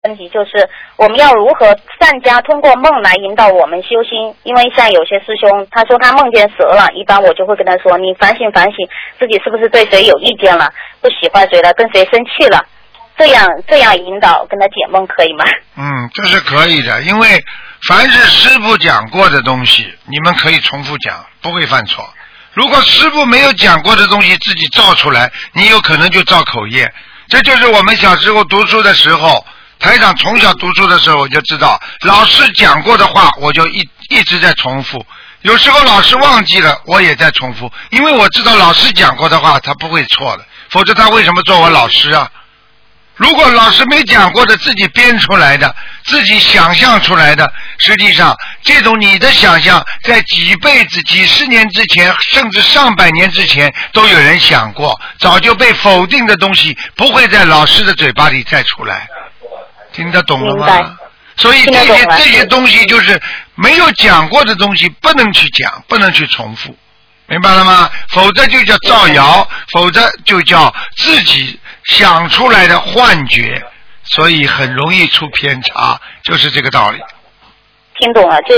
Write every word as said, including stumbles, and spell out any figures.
问题就是我们要如何善加通过梦来引导我们修心？因为像有些师兄他说他梦见蛇了，一般我就会跟他说，你反省反省自己是不是对谁有意见了，不喜欢谁了，跟谁生气了，这样这样引导跟他解梦可以吗？ 嗯，这是可以的，因为凡是师父讲过的东西你们可以重复讲，不会犯错。如果师父没有讲过的东西自己造出来，你有可能就造口业。这就是我们小时候读书的时候，台长从小读书的时候我就知道，老师讲过的话我就一一直在重复，有时候老师忘记了我也在重复，因为我知道老师讲过的话他不会错的，否则他为什么做我老师啊？如果老师没讲过的自己编出来的，自己想象出来的，实际上这种你的想象在几辈子几十年之前甚至上百年之前都有人想过，早就被否定的东西不会在老师的嘴巴里再出来。听得懂了吗？所以这些这些东西就是没有讲过的东西不能去讲，不能去重复，明白了吗？否则就叫造谣，否则就叫自己想出来的幻觉，所以很容易出偏差，就是这个道理。 听懂了，就